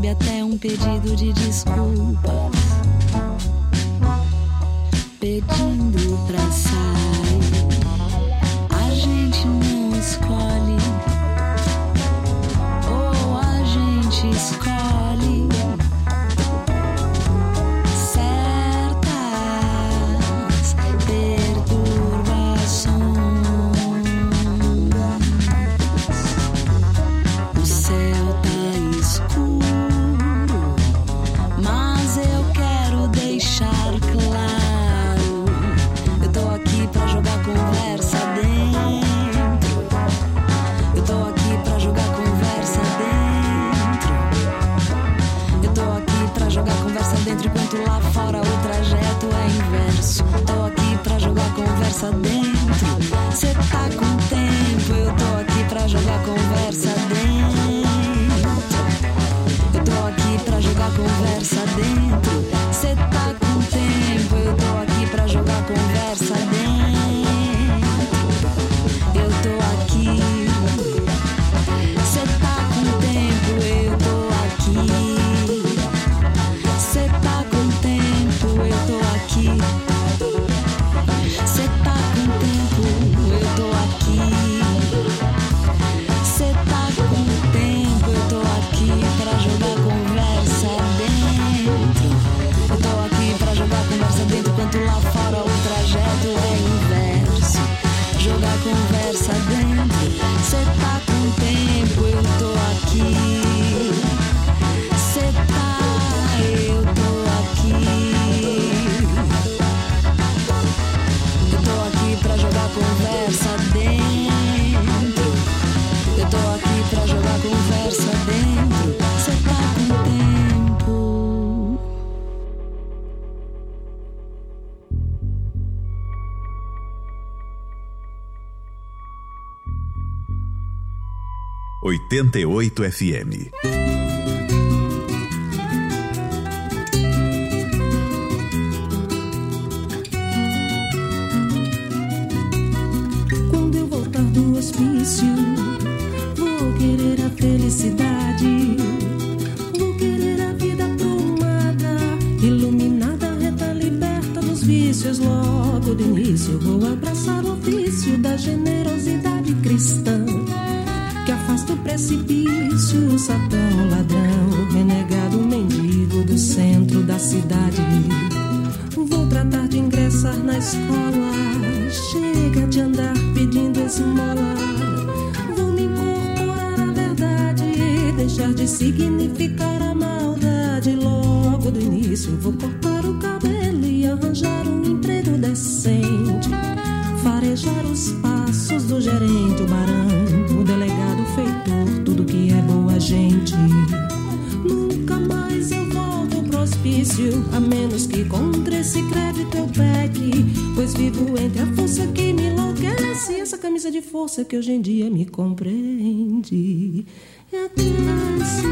cabe até um pedido de desculpas, pedindo pra sair. A gente não escolhe, ou a gente escolhe certas perturbações. O céu tá escuro, mas eu quero deixar claro, eu tô aqui pra jogar conversa dentro. Eu tô aqui pra jogar conversa dentro. Eu tô aqui pra jogar conversa dentro, enquanto lá fora o trajeto é inverso. Tô aqui pra jogar conversa dentro. Cê tá com tempo, eu tô aqui pra jogar conversa dentro. Eu tô aqui pra jogar conversa dentro. Cê tá com tempo, eu tô aqui pra jogar conversa dentro. Eu tô aqui. Cê tá com tempo, eu tô aqui. Cê tá com tempo, eu tô aqui. Cê tá com tempo, eu tô aqui. Cê tá com tempo, eu tô aqui pra jogar conversa dentro. Eu tô aqui pra jogar conversa dentro, enquanto lá fora o trajeto é inverso. Jogar conversa dentro. Cê tá com tempo, eu tô aqui. Cê tá, eu tô aqui. Eu tô aqui pra jogar conversa dentro. Eu tô aqui pra jogar conversa dentro. Cê tá com tempo. 88 FM. Quando eu voltar do hospício, vou querer a felicidade. Vou querer a vida aprumada, iluminada, reta, liberta dos vícios. Logo do início vou abraçar o ofício da generosidade cristã, que afasta o precipício, o satão, o ladrão, renegado, mendigo do centro da cidade. Vou tratar de ingressar na escola, chega de andar pedindo esmola. Vou me incorporar à verdade, deixar de significar a maldade. Logo do início vou cortar o cabelo e arranjar um emprego decente, farejar os passos do gerente, o barão, o delegado, o feitor, tudo que é boa gente. Nunca mais eu volto pro hospício, a menos que contra esse crédito eu peque, pois vivo entre a força que me enlouquece e essa camisa de força que hoje em dia me compreende. E a classe.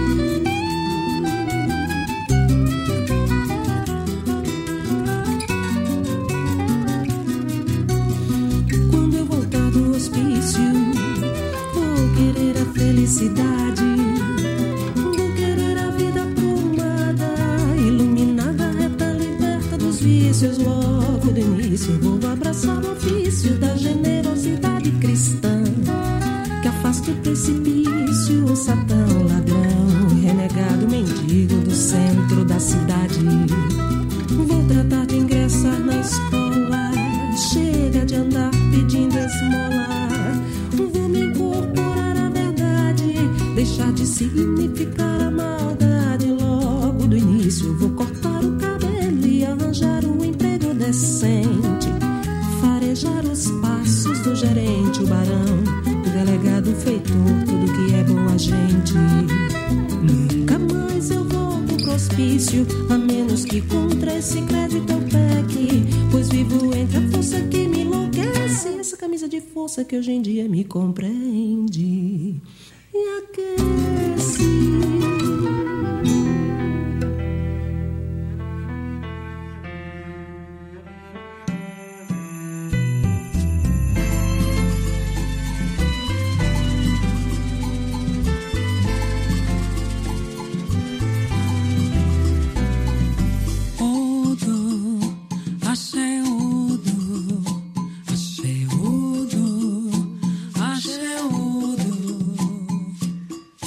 Vou querer a felicidade, vou querer a vida aprumada, iluminada, reta, liberta dos vícios. Logo do início vou abraçar o ofício da generosidade cristã, que afasta o precipício, o satão, o ladrão, renegado, mendigo do centro da cidade. Vou tratar de ingressar na escola, chega de andar pedindo esmola. Vou me incorporar à verdade, deixar de significar a maldade. Logo do início vou cortar o cabelo e arranjar um emprego decente, farejar os passos do gerente, o barão, o delegado, o feitor, tudo que é boa gente. Nunca mais eu volto pro hospício, a menos que contra esse crédito eu peque, pois vivo entre a força que me enlouquece e essa camisa de força que hoje em dia me compreende e aquece.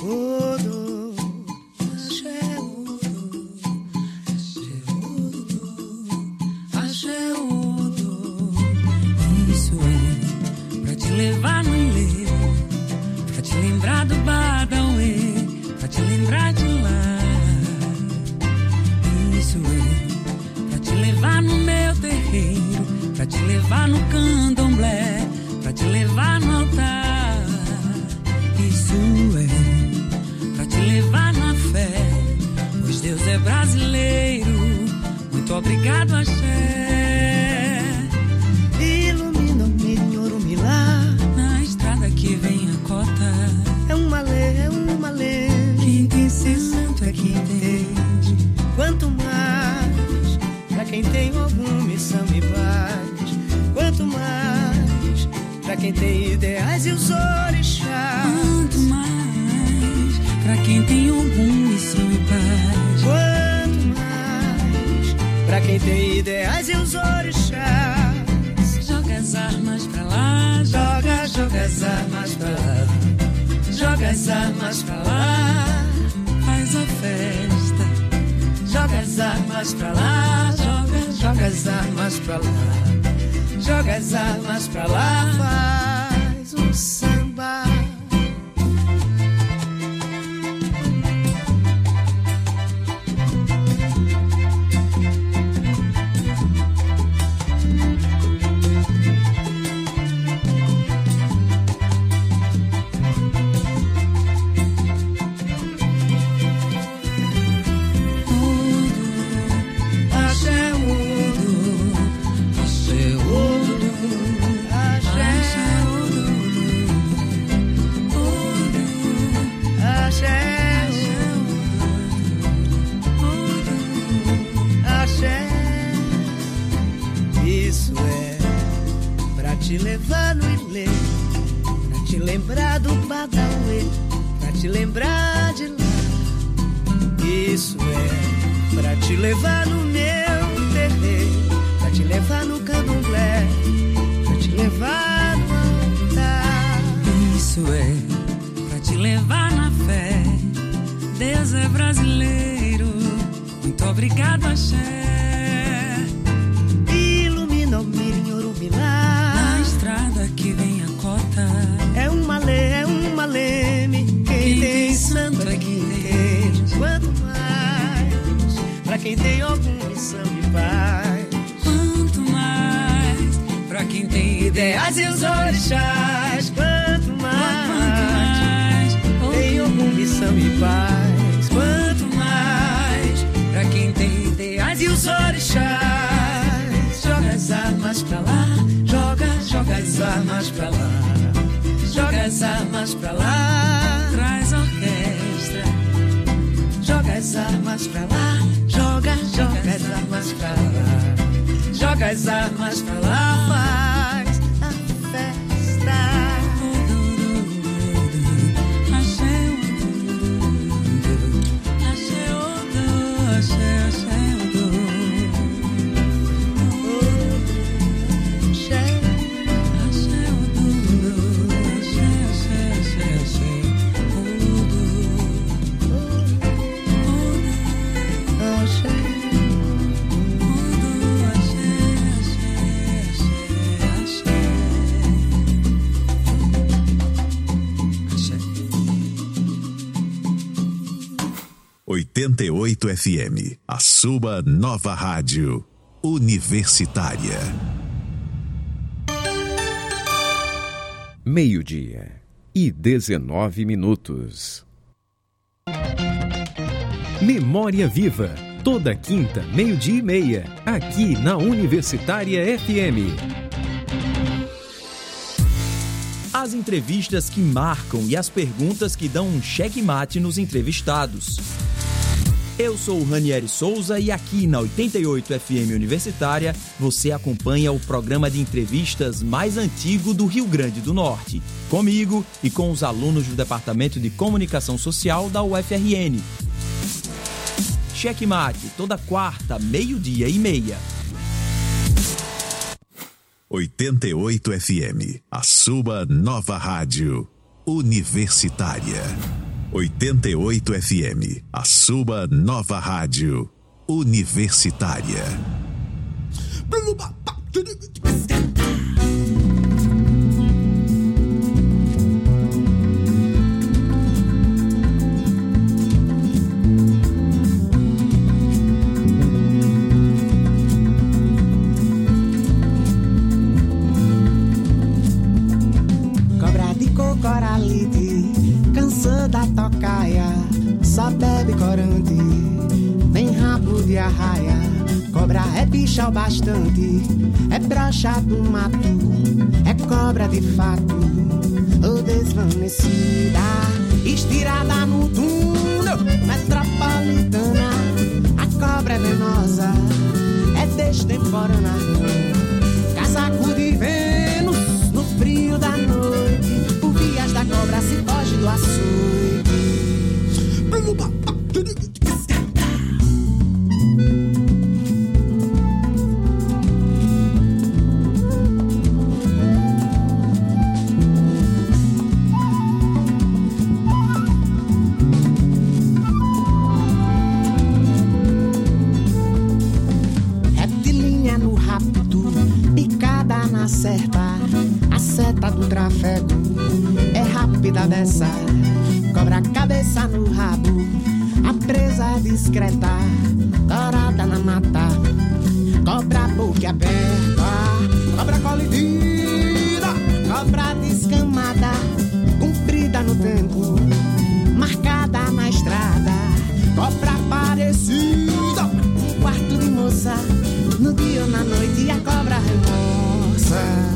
Isso é pra te levar no ilê, pra te lembrar do Badauê, pra te lembrar de lá. Isso é pra te levar no meu terreiro, pra te levar no candomblé, pra te levar no altar. Isso é pra te levar na fé, pois Deus é brasileiro. Muito obrigado, axé. Ilumina o Minhorumilá, na estrada que vem a cota. É uma lei. Quem tem ser santo é quem entende. Quanto mais, pra quem tem alguma missão e paz. Quanto mais, pra quem tem ideais e os orixás. Quanto mais, pra quem tem alguma missão e paz. Quanto mais, pra quem tem ideais e os orixás. Joga as armas pra lá, joga as armas pra lá. Joga as armas pra lá, faz a festa. Joga as armas pra lá, joga as armas pra lá. Joga as armas pra lá, faz um samba. Isso é pra te levar no ilê, pra te lembrar do Badauê, pra te lembrar de lá. Isso é pra te levar no meu terreiro, pra te levar no candomblé, pra te levar no altar. Isso é pra te levar na fé. Deus é brasileiro. Muito obrigado, axé. Ilumina o Minhorumilá, na estrada que vem a cota. É uma lei. Quem tem santo é quem entende. Quanto mais, pra quem tem alguma missão e paz. Quanto mais, pra quem tem Ideais e os orixás. Quanto mais, tem alguma missão e paz. Quanto mais, pra quem tem ideais E os orixás. Joga as armas pra lá, joga as armas pra lá. Joga as armas pra lá, traz orquestra. joga as armas pra lá, joga as armas pra lá. Joga as armas pra lá, faz a festa. .88 FM, a sua nova rádio universitária. 12:19. Memória Viva, toda quinta, 12:30, aqui na Universitária FM. As entrevistas que marcam e as perguntas que dão um checkmate nos entrevistados. Eu sou o Ranieri Souza e aqui na 88 FM Universitária você acompanha o programa de entrevistas mais antigo do Rio Grande do Norte, comigo e com os alunos do Departamento de Comunicação Social da UFRN. Checkmate, toda quarta, 12:30. 88 FM, a sua nova rádio universitária. 88 FM, a sua nova rádio universitária. Cobra de cocoralite, cansou da tocaia, só bebe corante, tem rabo de arraia. Cobra é bicha o bastante, é broxa do mato, é cobra de fato, ou desvanecida, estirada no túnel metropolitana. A cobra é venenosa, é destemporânea, casaco de Vênus no frio da noite, por vias da cobra se foge do açoite. A seta do trafego é rápida dessa, cobra a cabeça no rabo, a presa discreta, dourada na mata, cobra boca aberta, cobra colidida, cobra descamada, comprida no tempo, marcada na estrada, cobra parecida, um quarto de moça, no dia ou na noite a cobra remorsa.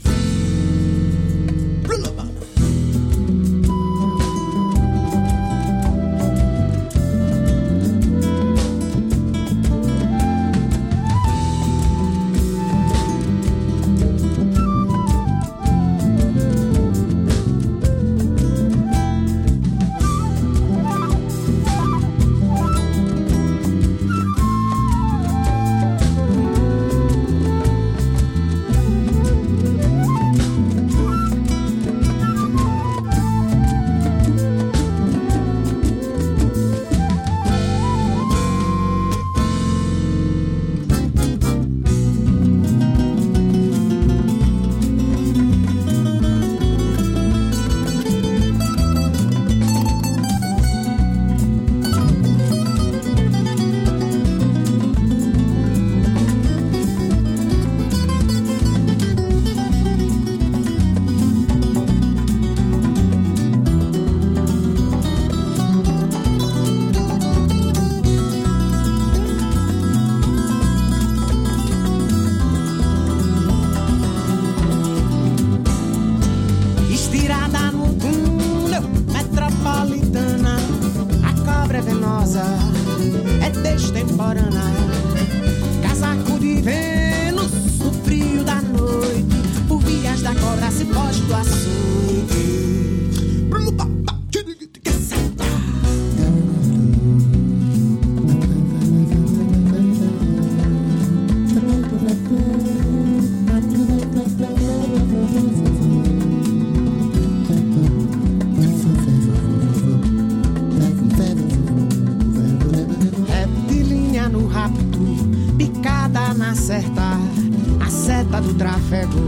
A seta do trafego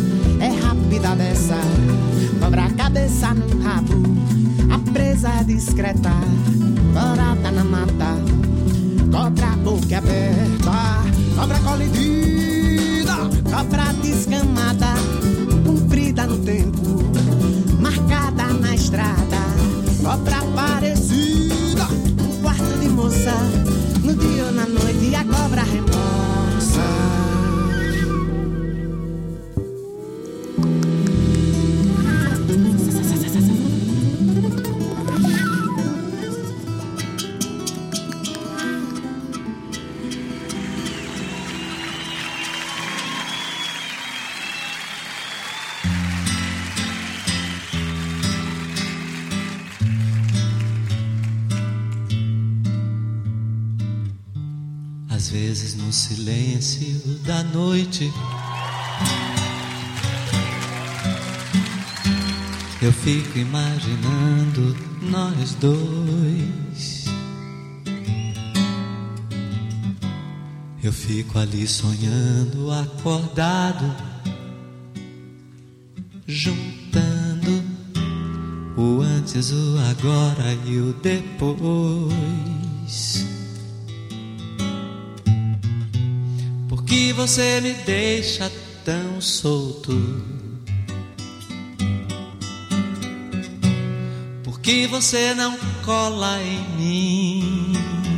é rápida dessa, cobra a cabeça no rabo, a presa é discreta, dourada na mata, cobra a boca aberta, cobra colidida, cobra descamada, comprida no tempo, marcada na estrada, cobra parecida, um quarto de moça, no dia ou na noite a cobra remorsa. Às vezes no silêncio da noite Eu fico imaginando nós dois. Eu fico ali sonhando, acordado, juntando o antes, o agora e o depois. Por que você me deixa tão solto? Por que você não cola em mim?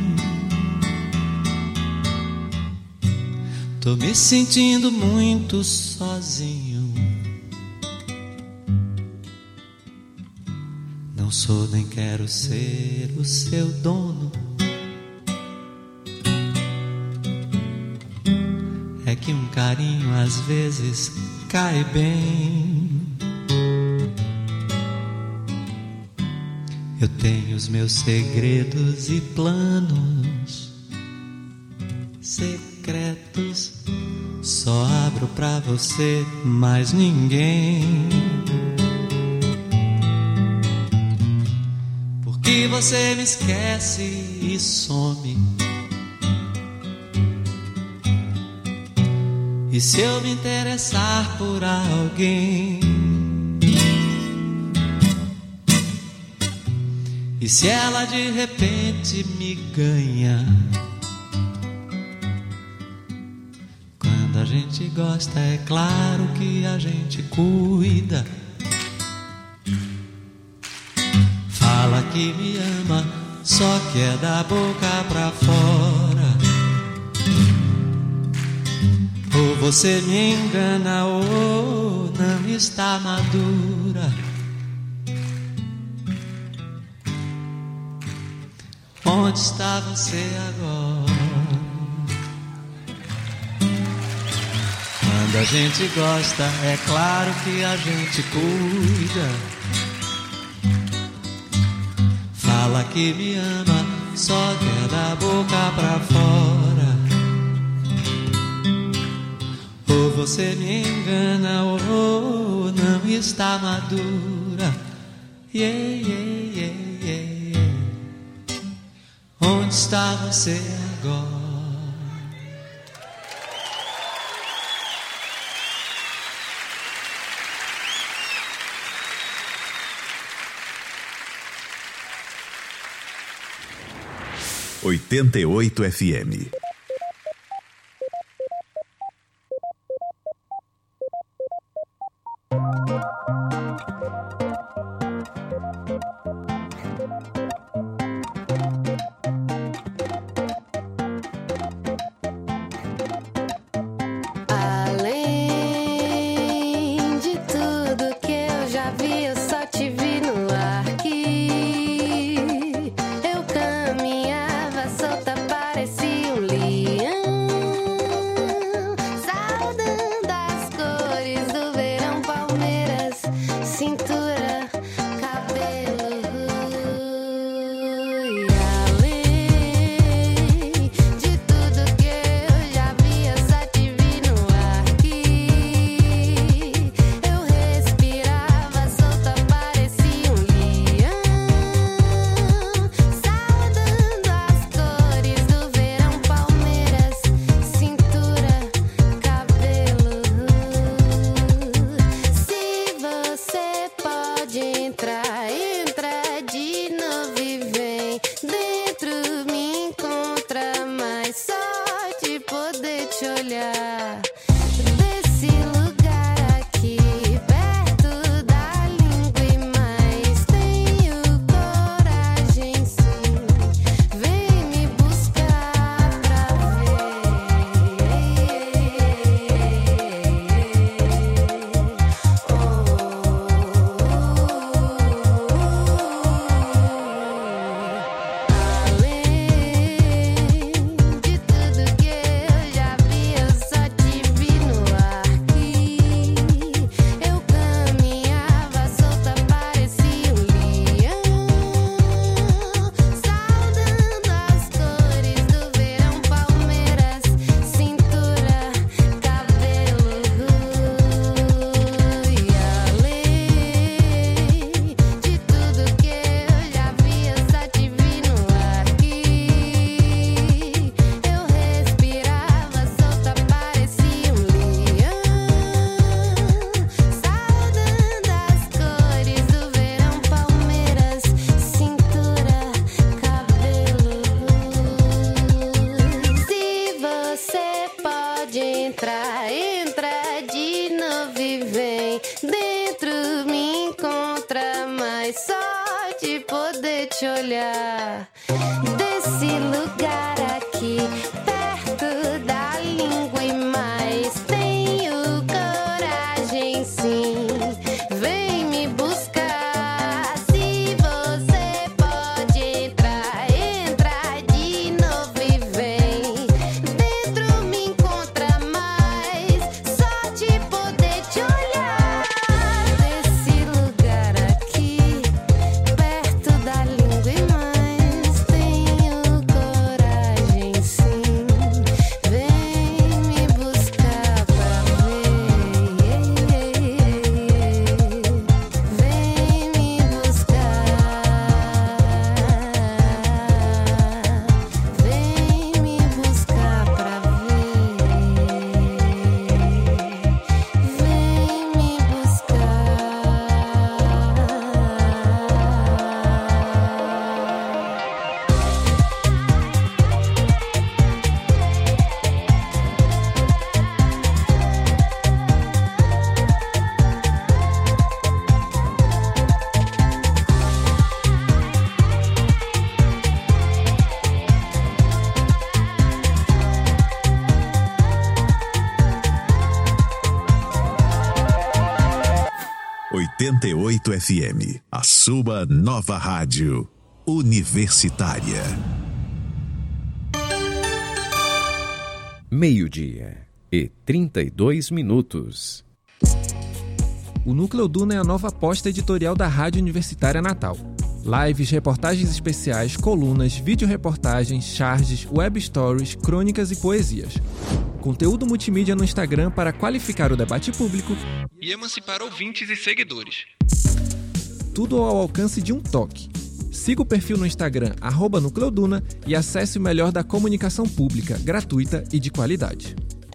Tô me sentindo muito sozinho. Não sou nem quero ser o seu dono. É que um carinho às vezes cai bem. Eu tenho os meus segredos e planos secretos. Só abro pra você, mais ninguém. Porque você me esquece e some. E se eu me interessar por alguém? E se ela de repente me ganha? Quando a gente gosta, é claro que a gente cuida. Fala que me ama, só que é da boca pra fora. Ou você me engana ou não está madura. Onde está você agora? Quando a gente gosta, é claro que a gente cuida. Fala que me ama, só que é da boca pra fora. Ou você me engana ou não está madura. Yeah, yeah, yeah, yeah, yeah. Onde está você agora? ...88 FM. Além de tudo que eu já vi, eu só te vi no ar que eu caminhava solta, parecia um livro. te olhar. Desse lugar aqui, perto da língua e mais, tenho coragem sim. Vem me buscar. Se você pode entrar, entra de novo e vem. Dentro me encontra mais, só de poder te olhar. Desse lugar aqui, perto da língua e mais, tenho coragem sim. Vem me buscar pra ver. Vem me buscar. Vem me buscar pra ver. Vem me buscar. 88 FM, a sua nova rádio universitária. Meio-dia e 32 minutos. O Núcleo Duna é a nova aposta editorial da Rádio Universitária Natal. Lives, reportagens especiais, colunas, vídeo-reportagens, charges, web stories, crônicas e poesias. Conteúdo multimídia no Instagram para qualificar o debate público e emancipar ouvintes e seguidores. Tudo ao alcance de um toque. Siga o perfil no Instagram @NúcleoDuna e acesse o melhor da comunicação pública, gratuita e de qualidade.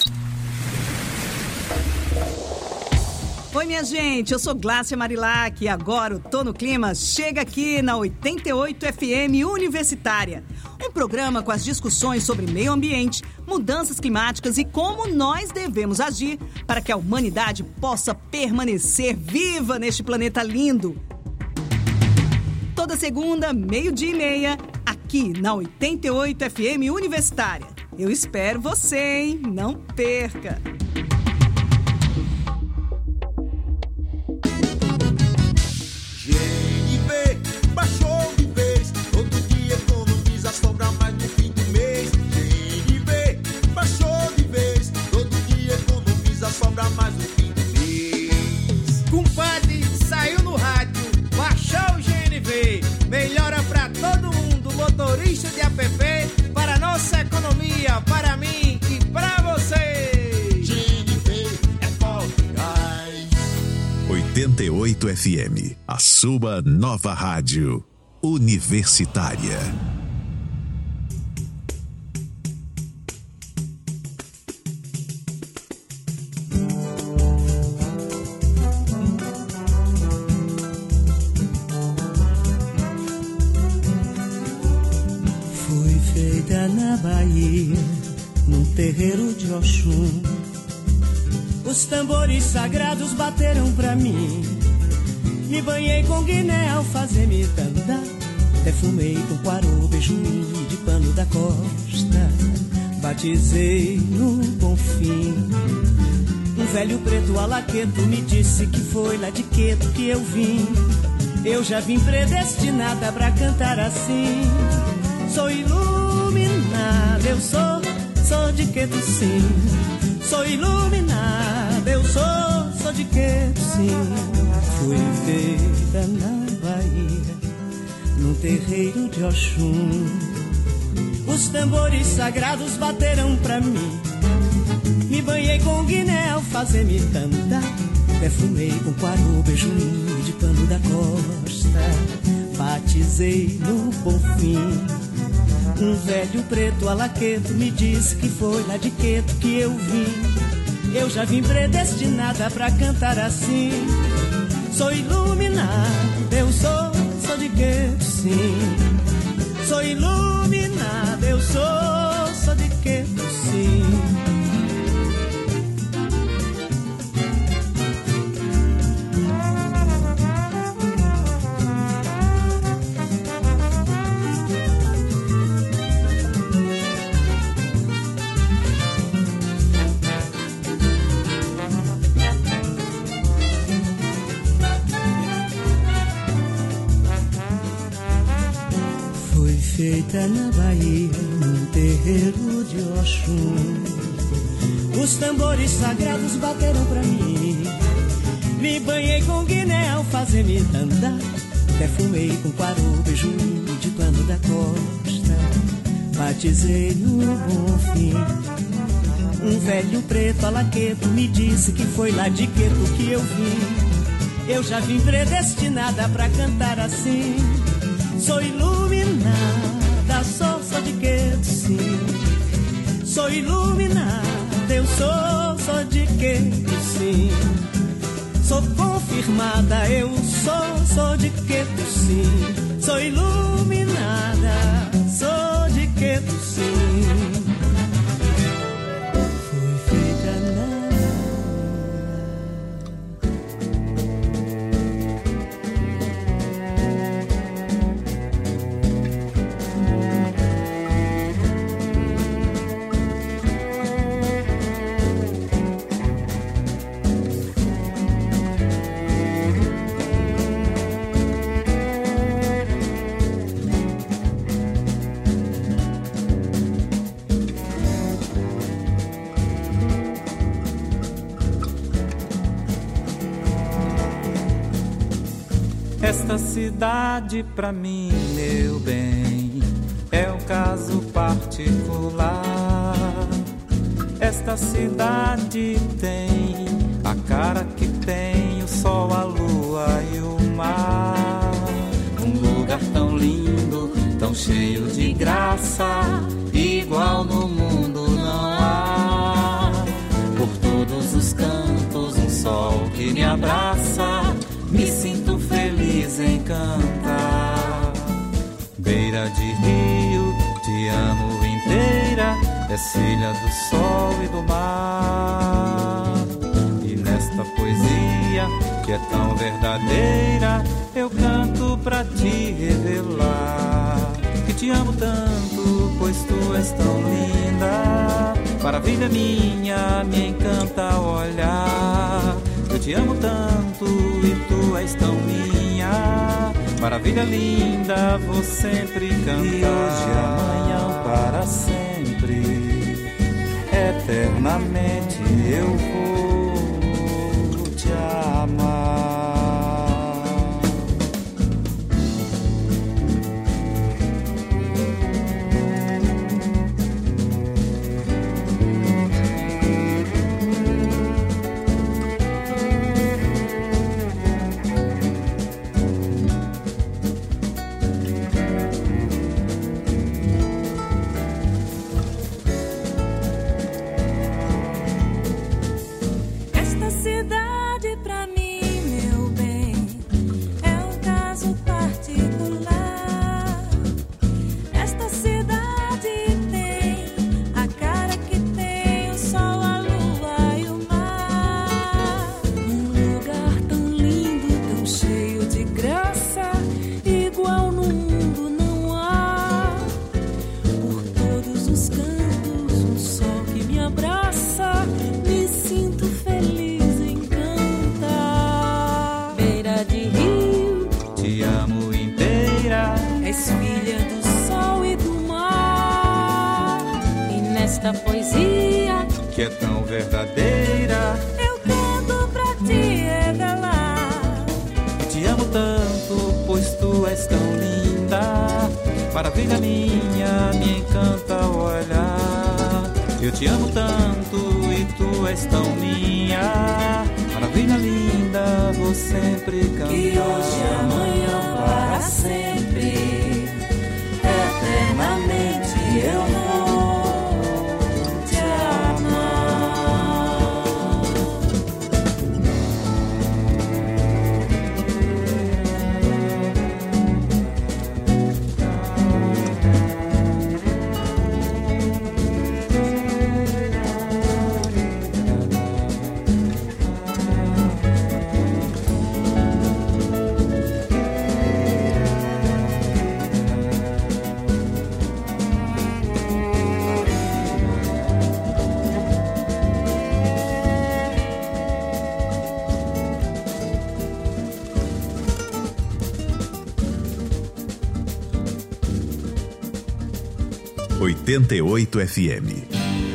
Oi, minha gente, eu sou Glácia Marilac e agora o Tô no Clima chega aqui na 88 FM Universitária. Um programa com as discussões sobre meio ambiente, mudanças climáticas e como nós devemos agir para que a humanidade possa permanecer viva neste planeta lindo. Toda segunda, 12:30, aqui na 88 FM Universitária. Eu espero você, hein? Não perca! GNV baixou de vez, todo dia economiza, sobra mais no fim do mês. GNV baixou de vez, todo dia economiza, sobra mais no fim do mês. Compadre, saiu no rádio, baixou o GNV, melhora pra todo mundo, motorista de app, para nossa economia, para mim e pra você. GNV é forte, ai. 88 FM, a sua nova rádio universitária. Foi feita na Bahia, num terreiro de Oxum. Os tambores sagrados bateram pra mim. Me banhei com guiné ao fazer me cantar. Defumei com quarô, beijuim de pano da costa. Batizei no Bonfim. Um velho preto alaqueto me disse que foi lá de Queto que eu vim. Eu já vim predestinada pra cantar assim. Sou iluminada, eu sou de Queto sim. Sou iluminada, eu sou de Queto sim. Fui feita na Bahia, num terreiro de Oxum. Os tambores sagrados bateram pra mim. Me banhei com guiné ao fazer me cantar. Defumei com quarô, beijuim de pano da costa. Batizei no Bonfim. Um velho preto alaqueto me disse que foi lá de Queto que eu vim. Eu já vim predestinada pra cantar assim. Sou iluminada, eu sou de Queto sim. Sou iluminada, eu sou de Queto sim. feita na Bahia, num terreiro de Oxum. Os tambores sagrados bateram pra mim. Me banhei com guiné ao fazer me andar. Perfumei com quarô, beijo de pano da costa. Batizei no bom fim. Um velho preto alaqueto me disse que foi lá de Queto que eu vim. Eu já vim predestinada pra cantar assim. Sou iluminada, sou de Queto, sim. Sou iluminada, eu sou de Queto, sim. Sou confirmada, eu sou de Queto, sim. Sou iluminada, sou de Queto, sim. Fui feita na Esta cidade pra mim, meu bem, é um caso particular. Esta cidade tem a cara que tem o sol, a lua e o mar. Um lugar tão lindo, tão cheio de graça, igual no mundo não há. Por todos os cantos um sol que me abraça, me sinto feliz em cantar. Beira de rio, te amo inteira, és filha do sol e do mar. E nesta poesia, que é tão verdadeira, eu canto pra te revelar que te amo tanto, pois tu és tão linda. Maravilha minha, me encanta olhar. Eu te amo tanto e tu és tão minha. Maravilha linda, vou sempre cantar. E hoje, amanhã, para sempre, eternamente eu vou te amar. Esta poesia que é tão verdadeira, eu canto pra te revelar. Te amo tanto, pois tu és tão linda. Maravilha minha, me encanta olhar. Eu te amo tanto e tu és tão minha. Maravilha linda, vou sempre cantar. Que hoje, amanhã, para sempre, eternamente eu vou. 88 FM.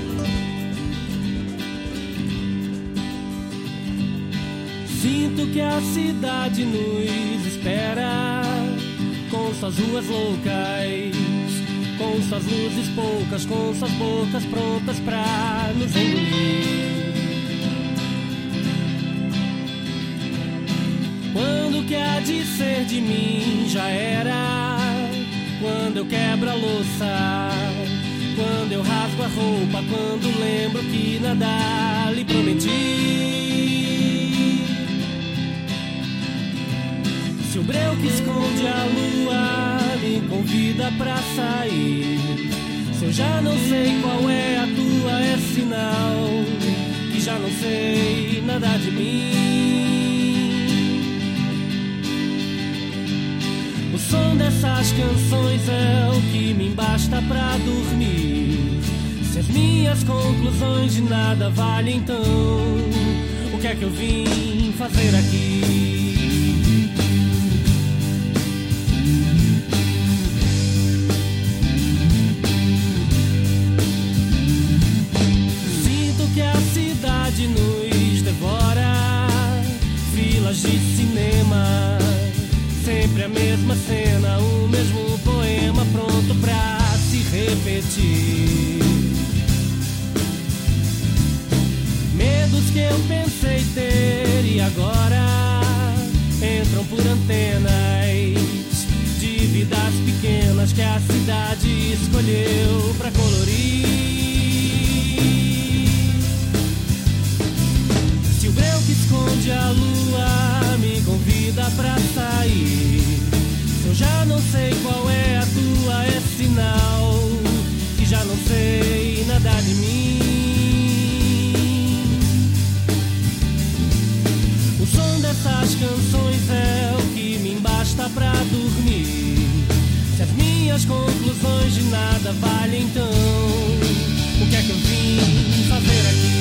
Sinto que a cidade nos espera, com suas ruas loucas, com suas luzes poucas, com suas bocas prontas pra nos engolir. Quando que há de ser de mim já era, quando eu quebro a louça, quando eu rasgo a roupa, quando lembro que nada lhe prometi. Se o breu que esconde a lua me convida pra sair, se eu já não sei qual é a tua, é sinal que já não sei nada de mim. O som dessas canções é o que me basta pra dormir. Se as minhas conclusões de nada valem, então o que é que eu vim fazer aqui? Que a cidade nos devora, filas de cinema, sempre a mesma cena, o mesmo poema pronto pra se repetir. Medos que eu pensei ter e agora entram por antenas de vidas pequenas que a cidade escolheu pra colorir. Se o breu que esconde a lua me convida pra sair, se eu já não sei qual é a tua, é sinal que já não sei nada de mim. O som dessas canções é o que me basta pra dormir. Se as minhas conclusões de nada valem, então o que é que eu vim fazer aqui?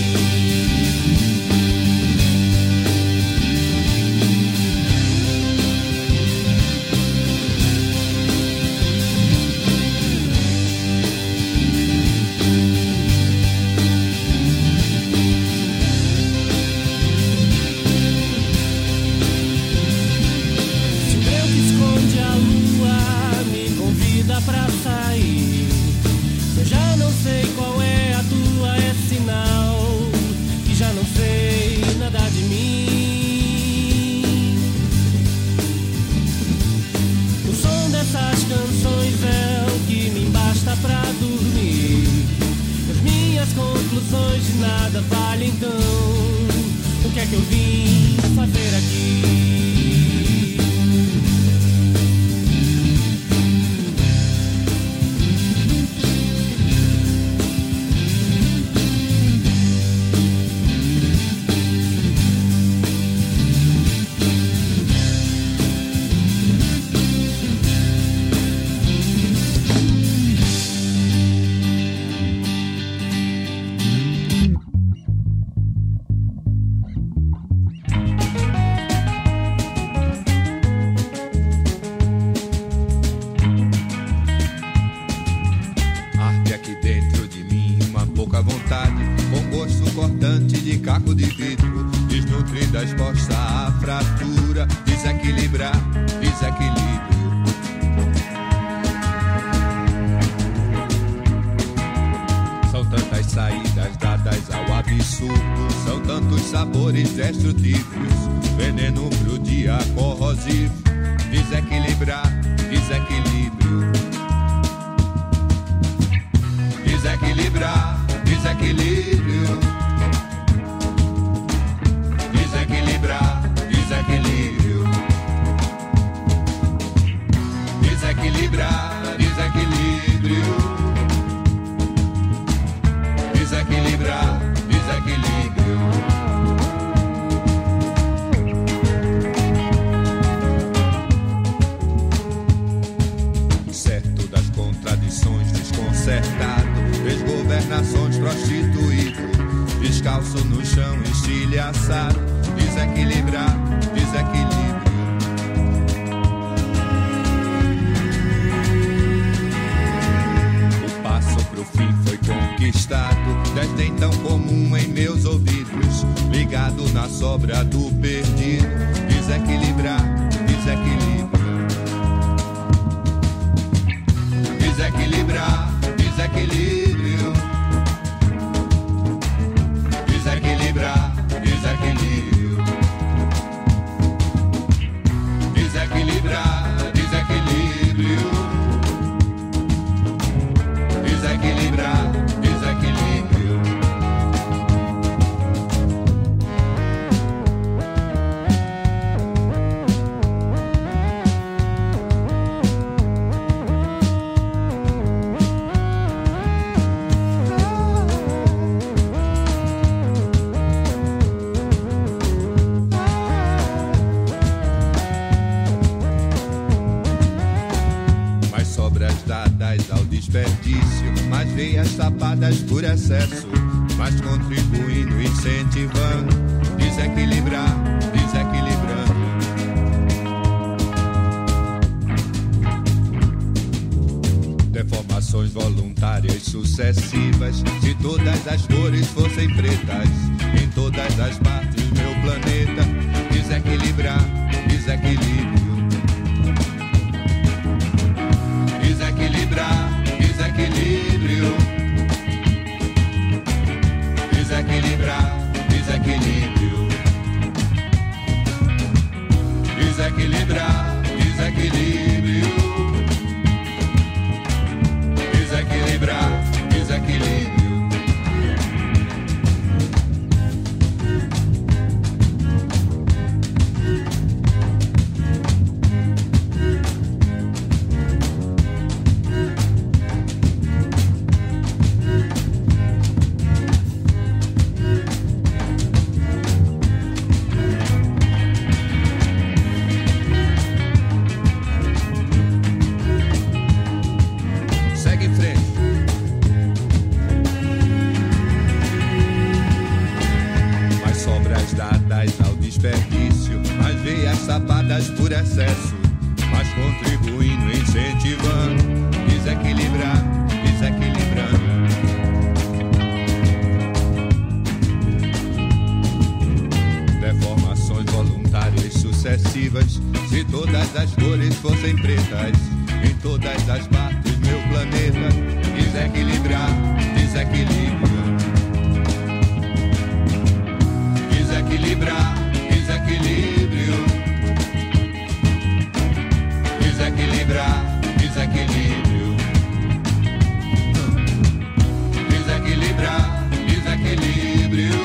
Pra sair, se eu já não sei qual é a tua, é sinal que já não sei nada de mim. O som dessas canções é o que me basta pra dormir. As minhas conclusões de nada valem, então o que é que eu vim fazer aqui? Caco de vidro, desnutrida, exposta à fratura, desequilibrar, desequilíbrio. São tantas saídas dadas ao absurdo, são tantos sabores destrutivos, veneno pro dia corrosivo, desequilibrar, desequilíbrio. Desequilibrar, desequilíbrio. Desequilibrar, desequilíbrio. Desequilibrar, desequilíbrio. Desequilibrar, desequilíbrio. Certo das contradições, desconcertado, desgovernações, prostituído, descalço no chão, estilhaçado. Desequilibrar, desequilíbrio. O passo fim foi conquistado. Desdém tão comum em meus ouvidos, ligado na sobra do perdido. Desequilibrar, desequilíbrio. Desequilibrar, desequilíbrio. Desequilibrar, desequilíbrio. Desequilibrar, desequilíbrio. Desequilibrar, desequilíbrio. Mais sobras dadas ao desperdício, mais veias tapadas por excesso, mas contribuindo, incentivando, desequilibrar, desequilibrando. Deformações voluntárias sucessivas, se todas as cores fossem pretas, em todas as partes do meu planeta, desequilibrar, desequilíbrio. Desequilibrar, desequilíbrio. Desequilibrar, desequilíbrio. Desequilibrar, desequilíbrio. Desequilibrar, desequilíbrio. Segue em frente. Mais sobras dadas ao desperdício, mais veias tapadas por excesso, mas contribuindo, incentivando, desequilibrar, desequilibrando. Deformações voluntárias sucessivas, se todas as cores fossem pretas, em todas as partes do meu planeta, desequilibrar, desequilíbrio. Desequilibrar, desequilíbrio. Desequilibrar, desequilíbrio. Desequilibrar, desequilíbrio.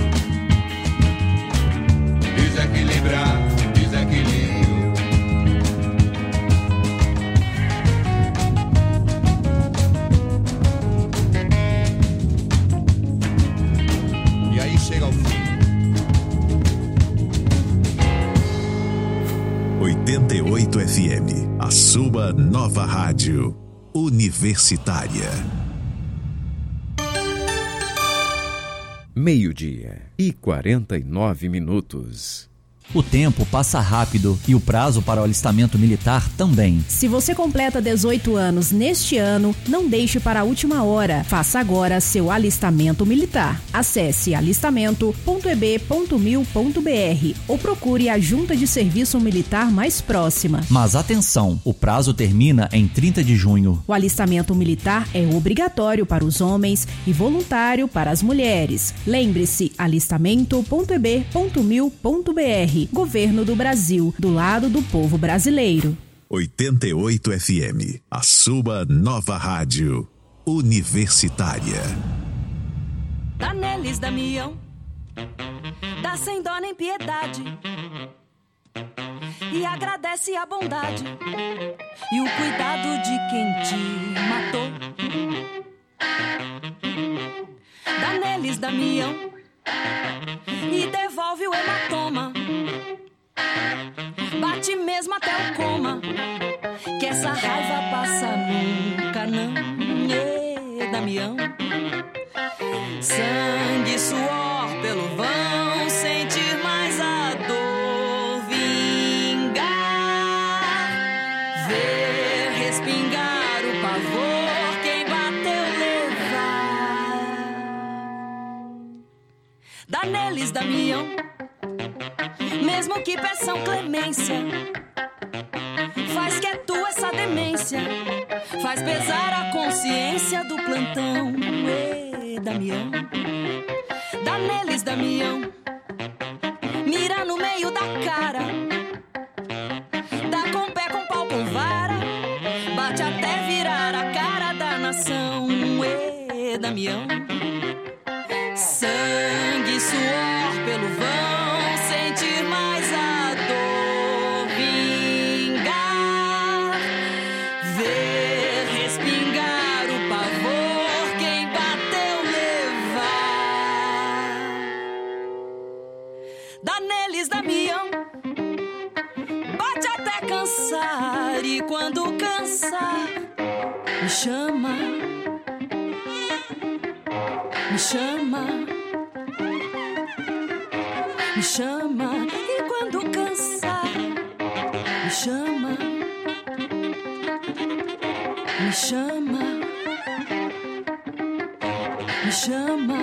Desequilibrar, desequilíbrio. E aí chega ao fim. 88 FM, a sua nova rádio universitária. Meio-dia e 49 minutos. O tempo passa rápido e o prazo para o alistamento militar também. Se você completa 18 anos neste ano, não deixe para a última hora. Faça agora seu alistamento militar. Acesse alistamento.eb.mil.br ou procure a Junta de Serviço Militar mais próxima. Mas atenção, o prazo termina em 30 de junho. O alistamento militar é obrigatório para os homens e voluntário para as mulheres. Lembre-se, alistamento.eb.mil.br. Governo do Brasil, do lado do povo brasileiro. 88 FM, a sua nova rádio universitária. Dá neles, Damião, dá sem dó nem piedade, e agradece a bondade e o cuidado de quem te matou. Dá neles, Damião, e devolve o hematoma. Bate mesmo até o coma, que essa raiva passa nunca não. Damião, sangue, suor pelo vão, sentir mais a dor vingar, ver respingar o pavor, quem bateu levou. neles, Damião. Mesmo que peçam clemência, faz que é tua essa demência, faz pesar a consciência do plantão. Damião, dá neles, Damião. Mira no meio da cara, dá com pé, com pau, com vara, bate até virar a cara da nação. Damião, sangue, suor pelo vão, sentir mais a dor vingar, ver respingar o pavor, quem bateu levar. Dá neles, Damião, bate até cansar, e quando cansar, me chama. Me chama, me chama, e quando cansar, me chama, me chama, me chama,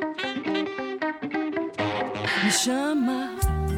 me chama.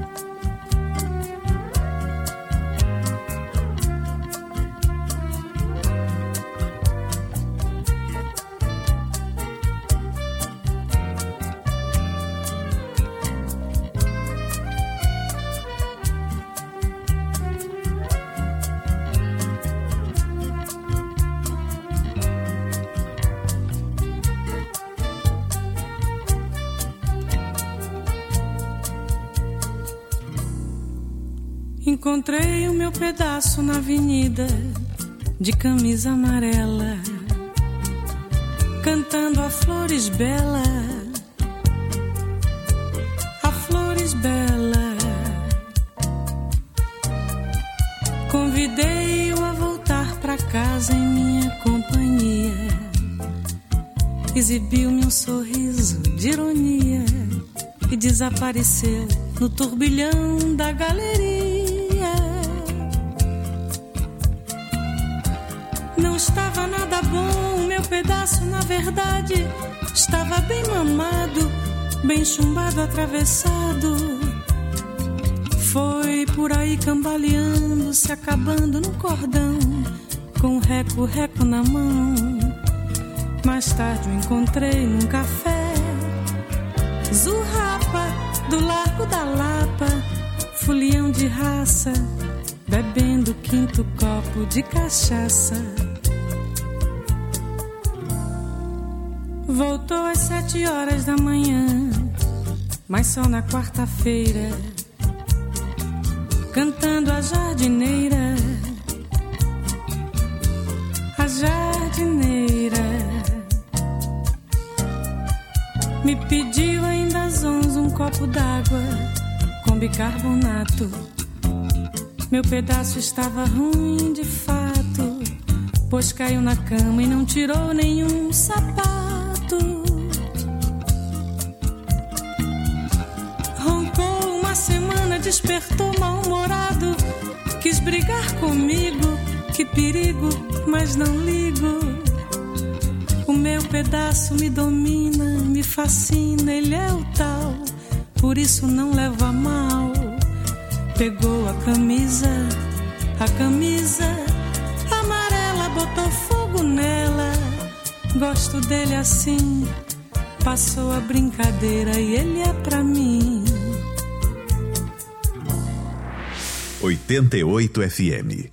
Encontrei o meu pedaço na avenida, de camisa amarela, cantando a flores bela, a flores bela. Convidei-o a voltar pra casa em minha companhia, exibiu-me um sorriso de ironia e desapareceu no turbilhão da galeria. Não estava nada bom, o meu pedaço na verdade estava bem mamado, bem chumbado, atravessado. Foi por aí cambaleando, se acabando no cordão, com reco-reco na mão. Mais tarde o encontrei num café, Zurrapa, do Largo da Lapa, fulião de raça, bebendo o quinto copo de cachaça. Voltou às 7 horas da manhã, mas só na quarta-feira, cantando a jardineira, a jardineira. Me pediu ainda às 11 um copo d'água com bicarbonato. Meu pedaço estava ruim de fato, pois caiu na cama e não tirou nenhum sapato. Roncou uma semana, despertou mal-humorado, quis brigar comigo, que perigo, mas não ligo. O meu pedaço me domina, me fascina, ele é o tal, por isso não leva a mal. Pegou a camisa amarela, botou fogo nela. Gosto dele assim, passou a brincadeira e ele é pra mim. 88 FM.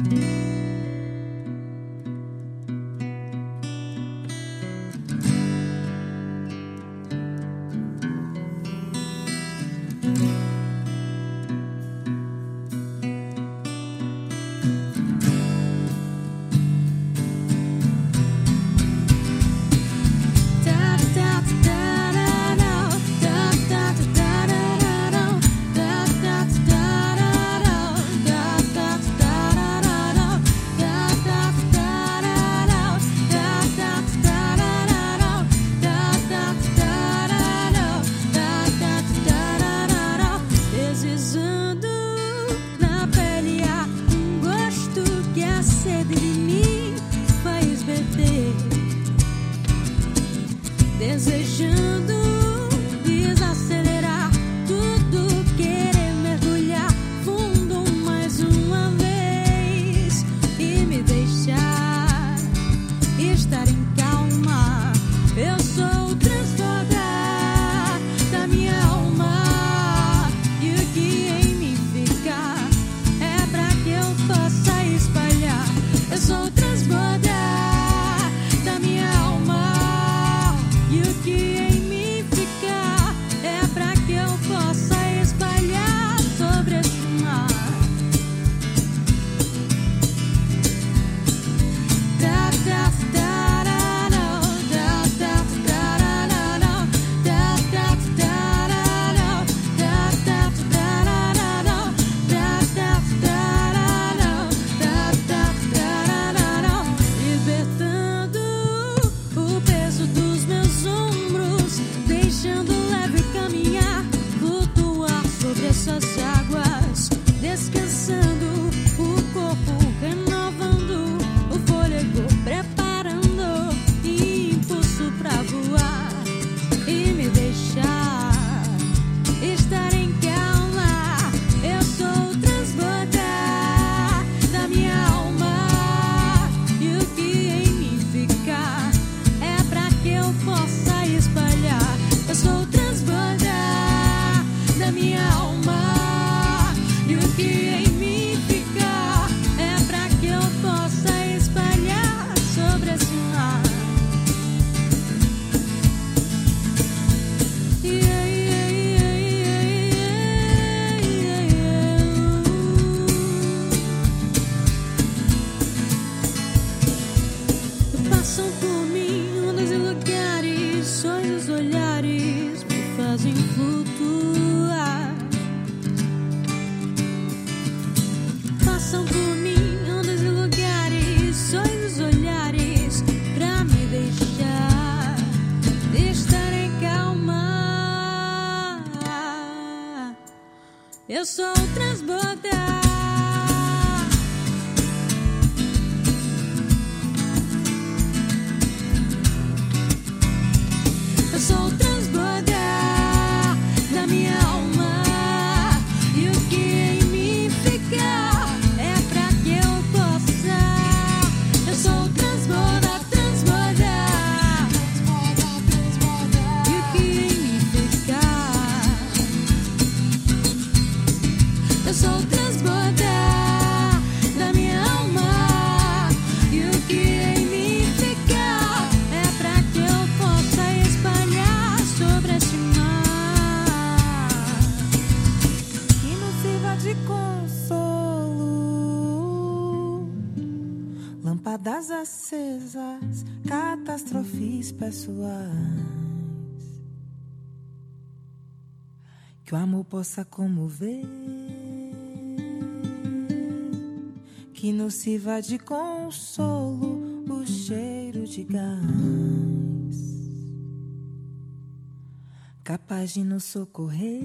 Desejando desacelerar estar em calma. Eu sou o transbordar da minha alma, e o que em mim fica é pra que eu possa espalhar. Eu sou o transbordar da minha alma, e o que em mim fica é pra que eu possa espalhar sobre esse mar. Libertando o peso dos meus ombros, deixando leve caminhar, flutuar sobre essas águas, descansando o corpo, renovando o fôlego, preparando impulso pra voar e me deixar estar em calma. Eu sou o transbordar da minha alma, e o que em mim fica é pra que eu possa espalhar. Eu sou o transbordar da minha alma, e o que em mim fica é pra que eu possa espalhar sobre esse mar. Passam por mim ondas e lugares, sonhos, olhares me fazem flutuar. Passam por mim ondas e lugares, sonhos, olhares pra me deixar estar em calma. Eu sou o transbordar. Eu sou o transbordar da minha alma, e o que em mim fica é pra que eu possa. Eu sou o transbordar, transbordar, e o que em mim fica. Eu sou o transbordar da minha alma, e o que em mim fica é pra que eu possa espalhar sobre este mar. Que nos sirva de consolo, lâmpadas acesas, catástrofes pessoais. Que o amor possa comover, que nos sirva de consolo o cheiro de gás, capaz de nos socorrer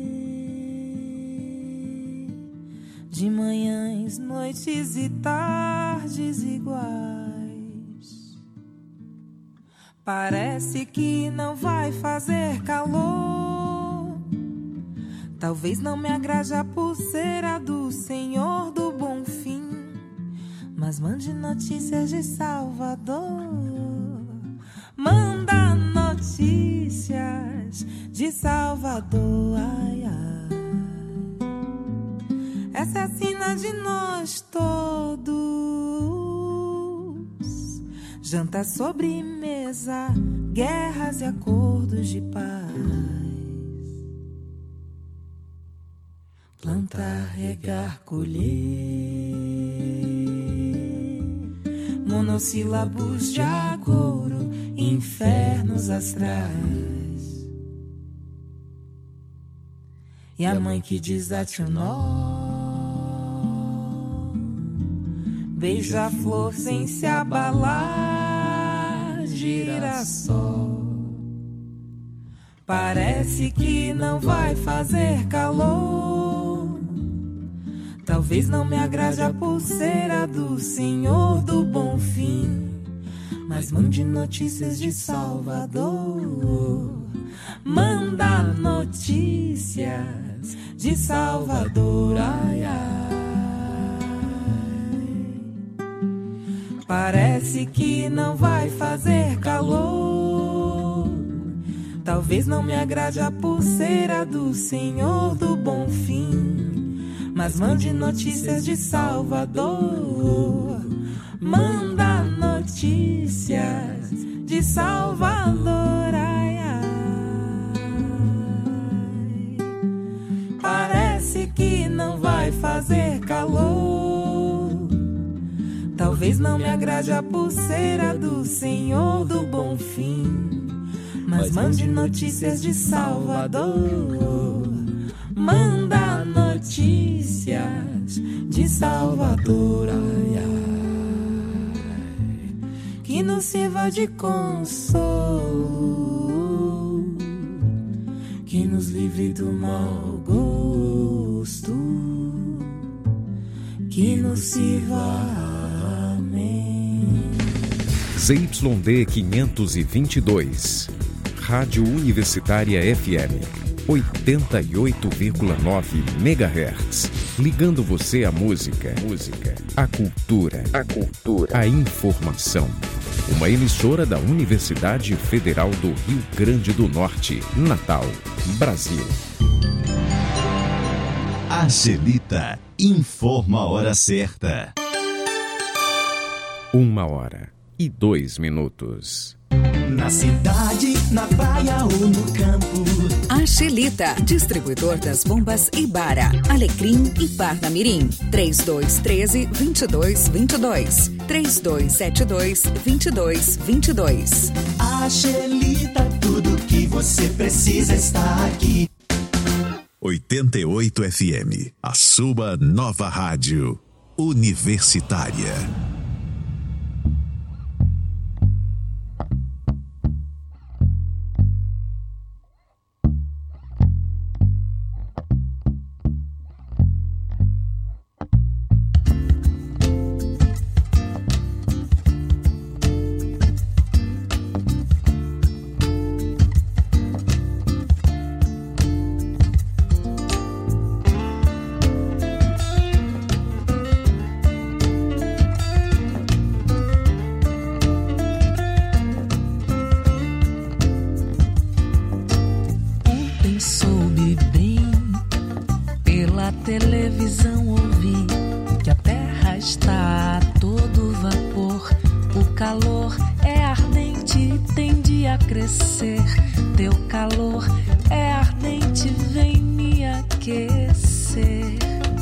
de manhãs, noites e tardes iguais. Parece que não vai fazer calor, talvez não me agrade a pulseira do Senhor do Bom Fim, mas mande notícias de Salvador. Manda notícias de Salvador, ai, ai. Essa é a sina de nós todos. Janta, sobremesa, guerras e acordos de paz. Plantar, regar, colher, monossílabos de agouro, infernos astrais. E a mãe que desate o nó, beija-flor sem se abalar, girassol. Parece que não vai fazer calor, talvez não me agrade a pulseira do Senhor do Bom Fim, mas mande notícias de Salvador. Manda notícias de Salvador, ai, ai. Parece que não vai fazer calor. Talvez não me agrade a pulseira do Senhor do Bom Fim, mas mande notícias de Salvador. Manda notícias de Salvador. Ai, ai. Parece que não vai fazer calor. Talvez não me agrade a pulseira do Senhor do Bom Fim, mas mande notícias de Salvador. Manda notícias de Salvador. Ai, ai. Que nos sirva de consolo, que nos livre do mau gosto, que nos sirva. ZYD 522, Rádio Universitária FM, 88,9 MHz. Ligando você à música, à cultura, à informação. Uma emissora da Universidade Federal do Rio Grande do Norte, Natal, Brasil. Angelita informa a hora certa. 1h02. Na cidade, na praia ou no campo. Angelita, distribuidor das bombas Ibara, Alecrim e Parnamirim. 3213-2222. 3272-2222. Angelita, tudo que você precisa está aqui. 88 FM, a sua nova rádio universitária. Televisão ouvi que a terra está a todo vapor. O calor é ardente e tende a crescer. Teu calor é ardente, vem me aquecer.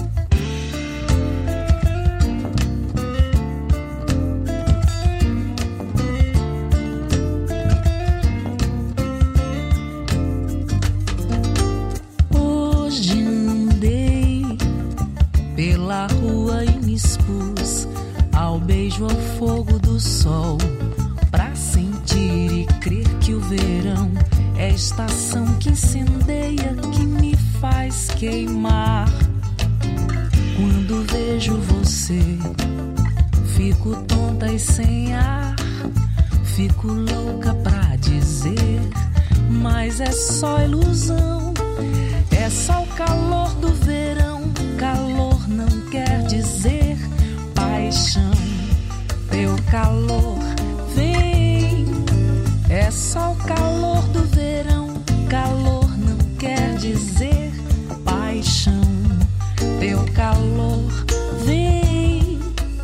Pela rua e me expus ao beijo, ao fogo do sol, pra sentir e crer que o verão é estação que incendeia, que me faz queimar. Quando vejo você, fico tonta e sem ar, fico louca pra dizer, mas é só ilusão, é só o calor do verão. Calor não quer dizer paixão. Teu calor vem, é só o calor do verão. Calor não quer dizer paixão. Teu calor vem.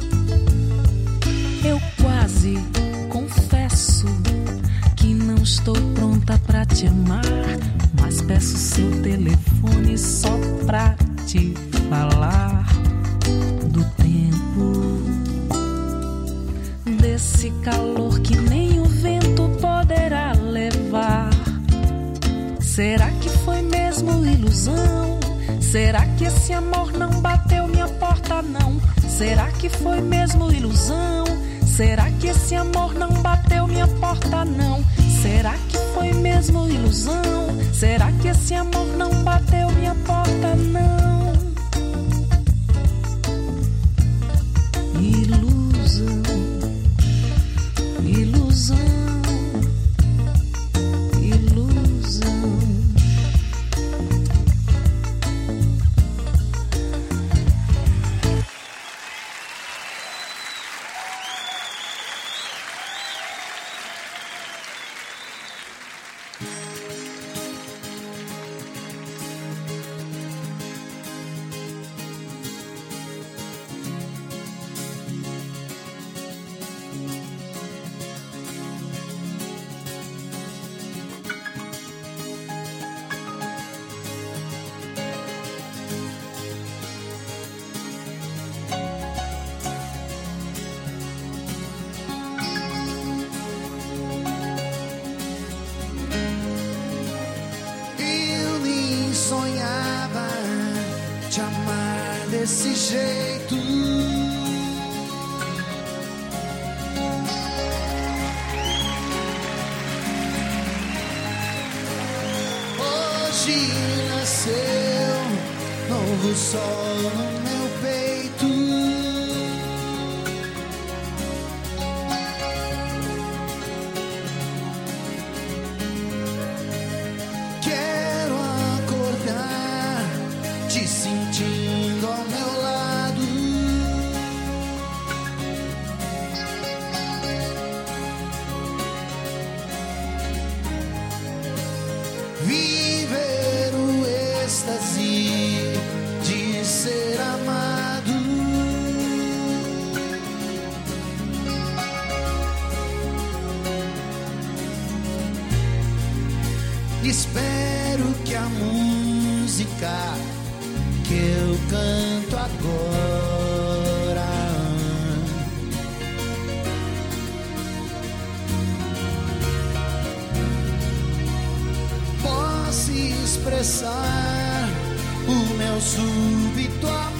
Eu quase confesso que não estou pronta pra te amar, mas peço seu telefone só pra te falar do tempo, desse calor que nem o vento poderá levar. Será que foi mesmo ilusão? Será que esse amor não bateu minha porta não? Será que foi mesmo ilusão? Será que esse amor não bateu minha porta não? Será que foi mesmo ilusão? Será que esse amor não bateu minha porta não? Ilusão, ilusão, ilusão. Sonhava te amar desse jeito. Hoje nasceu novo sol no meu peito. Sentindo ao meu lado, viver o êxtase de ser amado. Espero que a música que eu canto agora possa expressar o meu súbito amor.